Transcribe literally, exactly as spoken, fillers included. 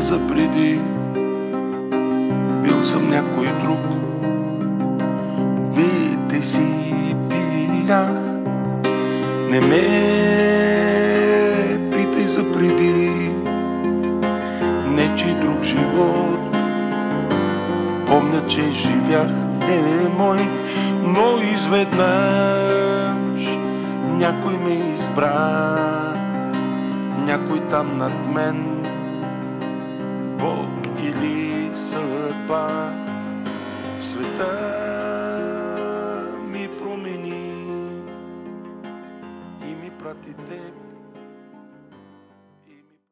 за преди. Бил съм някой друг, дете си пилях. Не ме питай за преди, не че друг живот помня, че живях, не е мой, но изведнъж някой ме избра, някой там над мен, Бог или съдба. Света ми промени и ми прати теб.